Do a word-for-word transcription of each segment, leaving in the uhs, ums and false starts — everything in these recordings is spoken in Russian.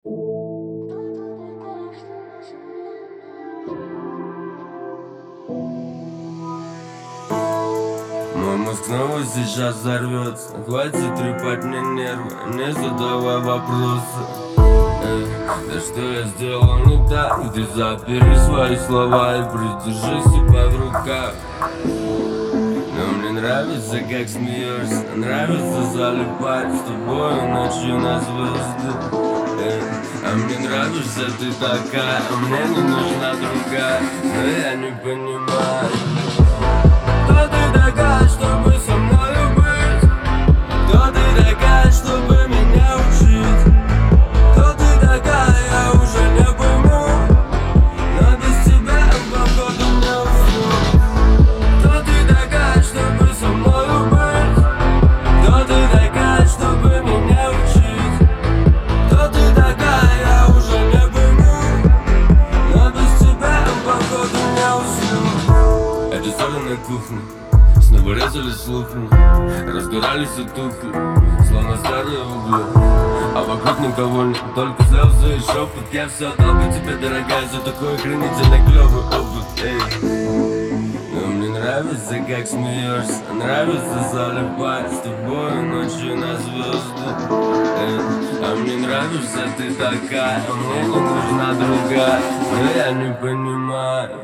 Мой мозг снова сейчас взорвется. Хватит трепать мне нервы, не задавай вопросы. Эй, да что я сделал не так? Ты забери свои слова и придержи себя в руках. Но мне нравится, как смеешься, нравится залипать с тобой ночью на звезды. Эй, а мне нравишься ты такая, а мне не нужна другая, но я не понимаю, кто ты такая, чтобы со мною быть? Кто ты такая, чтобы меня учить? Кто ты такая, я уже не пойму, но без тебя походу не усну. Кто ты такая, чтобы со мною быть? Кто ты такая, чтобы меня учить? Кто ты такая, я уже не пойму, но без тебя походу не усну. Это ссора на кухне, снова резали слухами, разгорались и тухли, словно старые угли. А вокруг никого нет, только слезы и шепот. Я все отдал тебе, дорогая, за такой охренительный клёвый опыт. Эй. Но мне нравится, как смеешься, нравится залипать с тобой ночью на звезды. Эй. А мне нравишься ты такая, а мне не нужна другая, но я не понимаю,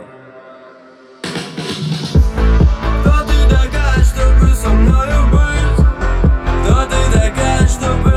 кто ты такая, чтобы со мною быть? Кто ты такая, чтобы